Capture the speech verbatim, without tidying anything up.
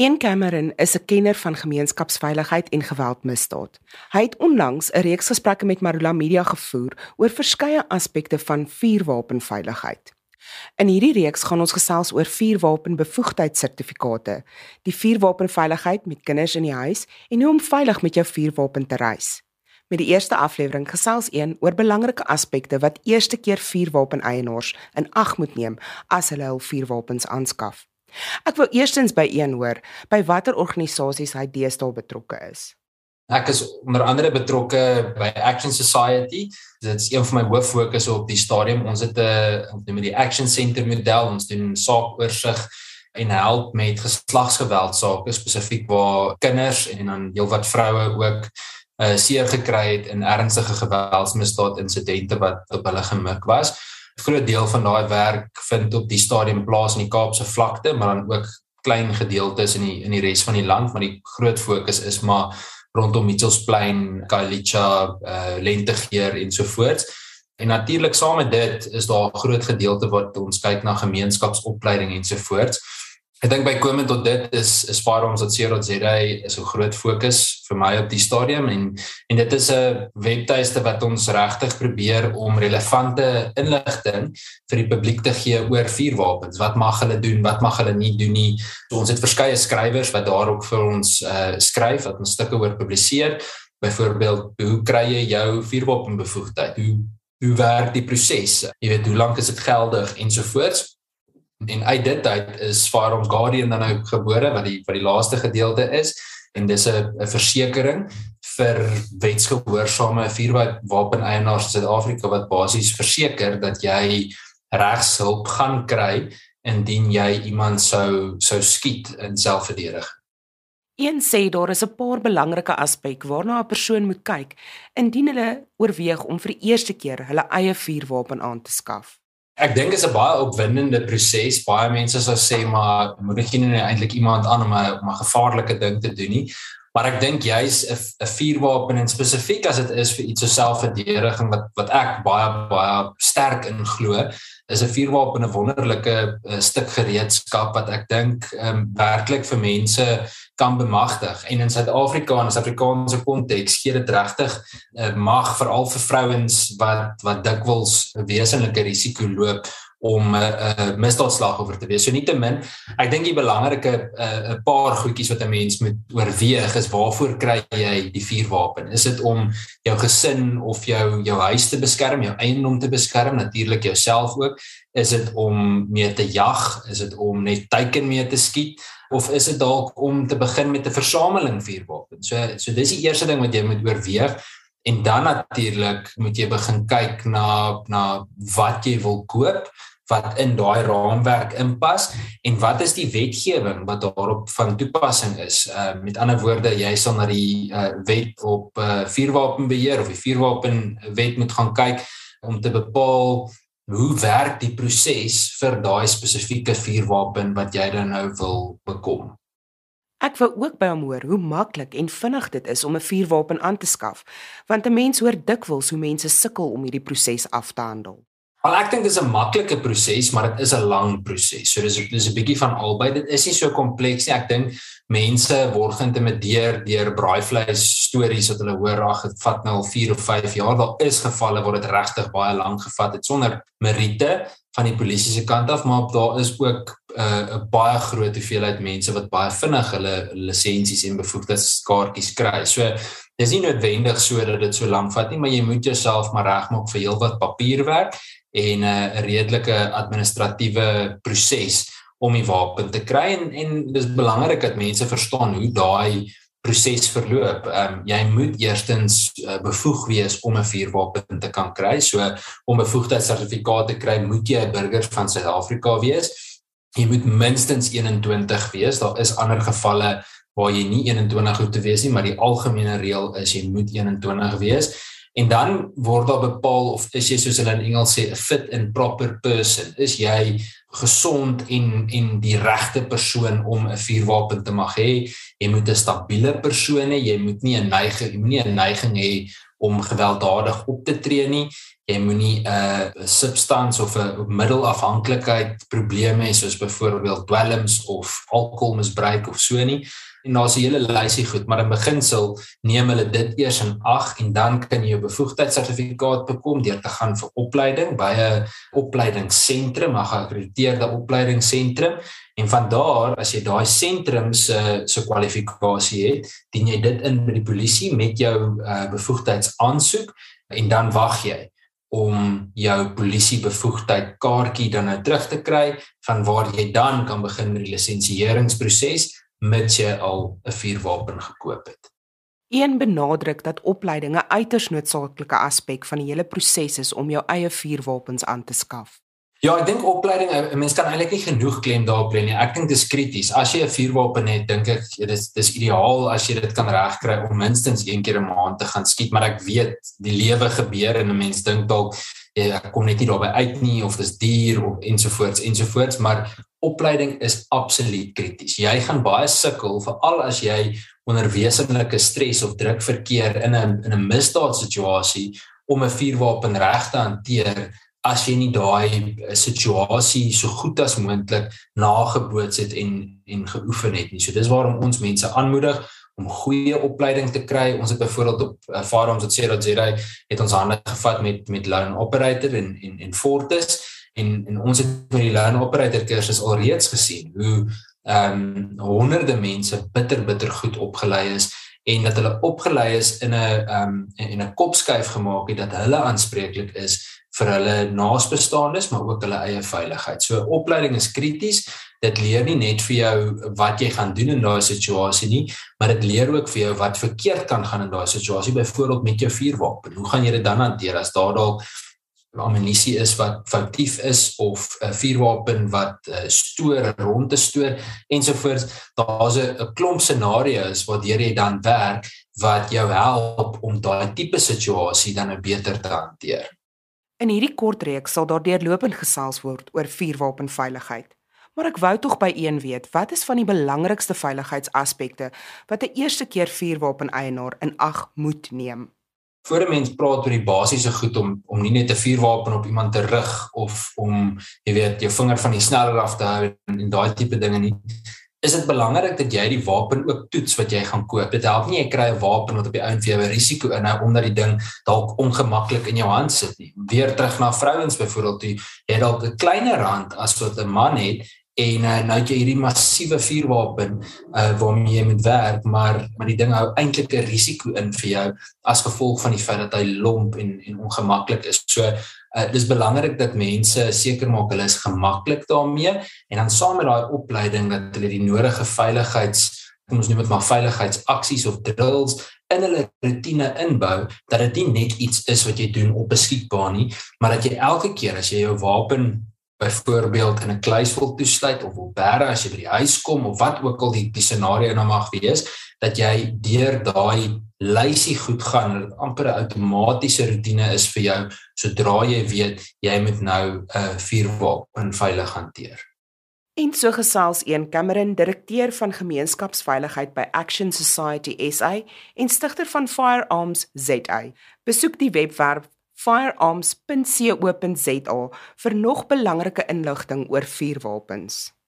Ian Cameron is 'n kenner van gemeenskapsveiligheid en geweldmisdaad. Hy het onlangs 'n reeks gesprekke met Marula Media gevoer oor verskeie aspekte van vuurwapenveiligheid. In hierdie reeks gaan ons gesels oor vuurwapenbevoegdheidssertifikate, die vuurwapenveiligheid met kinders in die huis en hoe om veilig met jou vuurwapen te reis. Met die eerste aflewering gesels Ian oor belangrike aspekte wat eerste keer vuurwapeneienaars in ag moet neem as hulle hul vuurwapens aanskaf. Ek wil eerstens by Ian hoor, by watter organisasies hy deesdae betrokke is. Ek is onder andere betrokke by Action Society. Dit is een van my hooffokusse op die stadium. Ons het 'n die Action Center model, ons doen saakoorsig en help met geslagsgeweldsake, spesifiek waar kinders en dan heelwat vroue ook uh, seer gekry het in ernstige geweldsmisdaad insidente wat op hulle gemik was. 'n Groot deel van daai werk vind op die stadium plaas in die Kaapse vlakte, maar dan ook klein gedeeltes in die in die res van die land, maar die groot fokus is maar rondom Mitchellsplein, Khayelitsha, uh, Lentegeer en so voort. En natuurlik saam met dit is daar 'n groot gedeelte wat ons kyk na gemeenskapsopleiding en so voort. Ek dink bykomend tot dit is is firearms dot co dot za is 'n groot fokus vir my op die stadium en en dit is 'n webtuiste wat ons regtig probeer om relevante inligting vir die publiek te gee oor vuurwapens. Wat mag hulle doen, wat mag hulle nie doen nie. So, ons het verskeie skrywers wat daar ook vir ons uh, skryf, wat ons stukke oor publiseer. Byvoorbeeld, hoe kry jy jou vuurwapenbevoegdheid? Hoe hoe werk die proses? Jy weet, hoe lank is dit geldig en so voort. En uit dit uit is Firearms Guardian dan nou gebore, wat die, wat die laaste gedeelte is, en dis 'n versekering vir wetsgehoorsame vuurwapeneienaars in Suid-Afrika wat basies verseker dat jy regshulp gaan kry indien jy iemand sou sou skiet in selfverdediging. Een sê daar is 'n paar belangrike aspek waarna 'n persoon moet kyk indien hulle oorweeg om vir die eerste keer hulle eie vuurwapen aan te skaf. Ek dink dit is 'n baie opwindende proses. Baie mense sou sê, maar moedig jy nie eintlik iemand aan om 'n om 'n gevaarlike ding te doen nie. Maar ek dink juis 'n 'n vuurwapen en spesifiek as dit is vir iets so selfverdediging wat wat ek baie baie sterk in glo, is 'n vuurwapen 'n wonderlike uh, stuk gereedskap wat ek dink um, werklik vir mense kan bemagtig. En in Suid-Afrika en in Suid-Afrikaanse konteks gee dit regtig uh, mag veral vir vrouens wat wat dikwels 'n wesenlike risiko loop om 'n uh, uh, misdaadslagoffer te wees. So nietemin, ek dink die belangrike 'n uh, paar goedjies wat 'n mens moet oorweeg is waarvoor kry jy die vuurwapen? Is dit om jou gesin of jou jou huis te beskerm, jou eiendom te beskerm, natuurlik jouself ook? Is dit om mee te jag? Is dit om net teiken mee te skiet? Of is dit dalk om te begin met 'n versameling vuurwapens? So so dis die eerste ding wat jy moet oorweeg. En dan natuurlik moet jy begin kyk na na wat jy wil koop, wat in daai raamwerk inpas en wat is die wetgewing wat daarop van toepassing is. Uh, met ander woorde, jy sal na die uh, wet op uh, vuurwapenbeheer of die vuurwapenwet moet gaan kyk om te bepaal hoe werk die proses vir daai spesifieke vuurwapen wat jy dan nou wil bekom. Ek wou ook by hom hoor hoe maklik en vinnig dit is om 'n vuurwapen aan te skaf, want 'n mens hoor dikwels hoe mense sukkel om hierdie proses af te handel. Wel, ek dink dit is 'n maklike proses, maar dit is 'n lang proses. So dis dis 'n bietjie van albei. Dit is nie so kompleks nie. Ek dink mense word geïntimideer deur braaivleis stories wat hulle hoor, ag, dit vat nou al vier of vyf jaar. Daar is gevalle waar dit regtig baie lank gevat het sonder meriete van die polisie se kant af, maar daar is ook 'n uh, baie groot hoeveelheid mense wat baie vinnig hulle lisensies en bevoegdheidskaartjies kry. So dis nie noodwendig so dat dit so lank vat nie, maar jy moet jouself maar regmaak vir heelwat papierwerk en 'n uh, redelike administratiewe proses om die wapen te kry en en dis belangrik dat mense verstaan hoe daai proses verloop. Um, jy moet eerstens uh, bevoeg wees om 'n vuurwapen te kan kry. So om 'n bevoegdheidssertifikaat te kry, moet jy 'n burger van Suid-Afrika wees. Jy moet minstens eenentwintig wees. Daar is ander gevalle waar jy nie eenentwintig hoef te wees nie, maar die algemene reël is jy moet eenentwintig wees. En dan word daar bepaal of is jy, soos hulle in Engels sê, a fit and proper person. Is jy gesond en en die regte persoon om 'n vuurwapen te mag hê? Jy moet 'n stabiele persoon hê, jy moet nie 'n neiging, jy moet nie 'n neiging hê om gewelddadig op te tree nie. Jy moenie 'n uh, substans of 'n middelafhanklikheid probleme hê soos byvoorbeeld dwelms of alkoholmisbruik of so nie. En daar's 'n hele lysie goed, maar in beginsel neem hulle dit eers in ag en dan kan jy jou bevoegdheidssertifikaat bekom deur te gaan vir opleiding by 'n opleidingsentrum, 'n geakkrediteerde opleidingsentrum. En van daar, as jy daai sentrum se se kwalifikasie het, dien jy dit in by die polisie met jou uh, bevoegdheidsaansoek en dan wag jy om jou polisiebevoegdheid kaartjie dan nou terug te kry, van waar jy dan kan begin met die lisensieringsproses, mits jy al 'n vuurwapen gekoop het. Een benadruk dat opleiding 'n uiters noodsaaklike aspek van die hele proses is om jou eie vuurwapens aan te skaf. Ja, ek dink opleiding, 'n mens kan eintlik nie genoeg klem daarop lê nie. Ek dink dit is krities. As jy 'n vuurwapen het, dink ek dis dis ideaal as jy dit kan regkry om minstens een keer 'n maand te gaan skiet, maar ek weet die lewe gebeur en 'n mens dink dalk ek kom net nie daarby uit nie of dis duur of ensovoorts ensovoorts, maar opleiding is absoluut krities. Jy gaan baie sukkel, veral as jy onder wesenlike stres of druk verkeer in 'n in 'n misdaadsituasie om 'n vuurwapen reg te hanteer, as jy nie daai situasie so goed as moontlik nageboots het en en geoefen het nie. So dis waarom ons mense aanmoedig om goeie opleiding te kry. Ons het byvoorbeeld op uh, Firearms dot co dot za het ons hande gevat met met Lone Operator en en en Fortis en en ons het met die Lone Operator kursus alreeds gesien hoe ehm um, honderde mense bitter bitter goed opgelei is en dat hulle opgelei is in 'n ehm um, in 'n kopskuif gemaak het dat hulle aanspreeklik is vir hulle naasbestaandes, maar ook hulle eie veiligheid. So opleiding is krities. Dit leer nie net vir jou wat jy gaan doen in daai situasie nie, maar dit leer ook vir jou wat verkeerd kan gaan in daai situasie, byvoorbeeld met jou vuurwapen. Hoe gaan jy dit dan hanteer as daar dalk ammunisie is wat foutief is of 'n vuurwapen wat uh, stoor, rond te stoor ensovoorts. Daar's 'n klomp scenario's waardeur jy dan werk wat jou help om daai tipe situasie dan 'n beter te hanteer. In hierdie kort reeks sal daar deurlopend gesels word oor vuurwapenveiligheid. Maar ek wou tog by een weet, wat is van die belangrikste veiligheidsaspekte wat 'n eerste keer vuurwapen-eienaar in ag moet neem? Voor 'n mens praat oor die basiese goed om om nie net 'n vuurwapen op iemand te rig of om, jy weet, jou vinger van die sneller af te hou en, en daai tipe dinge nie, is dit belangrik dat jy die wapen ook toets wat jy gaan koop. Dit help nie jy kry 'n wapen wat op die einde vir jou 'n risiko inhou omdat die ding dalk ongemaklik in jou hand sit nie. Weer terug na vrouens byvoorbeeld, jy het dalk 'n kleiner hand as wat 'n man het en uh, nou het jy hierdie massiewe vuurwapen uh, waarmee jy moet werk, maar maar die ding hou eintlik 'n risiko in vir jou as gevolg van die feit dat hy lomp en en ongemaklik is. So uh, dis belangrik dat mense seker maak hulle is gemaklik daarmee en dan saam met daai opleiding dat hulle die nodige veiligheids, kom ons noem dit maar veiligheidsaksies of drills in hulle routine inbou, dat dit nie net iets is wat jy doen op 'n skietbaan nie, maar dat jy elke keer as jy jou wapen byvoorbeeld in 'n kluis wil toesluit of wil bære as jy by die huis kom of wat ook al die, die scenario nou mag wees, dat jy deur daai lysie goed gaan, dat dit amper 'n outomatiese routine is vir jou, sodra jy weet, jy moet nou 'n uh, vuurwapen veilig hanteer. En so gesels Ian Cameron, direkteur van gemeenskapsveiligheid by Action Society S A en stigter van Firearms Z A. Besoek die webwerf firearms punt co punt za vir nog belangrike inligting oor vuurwapens.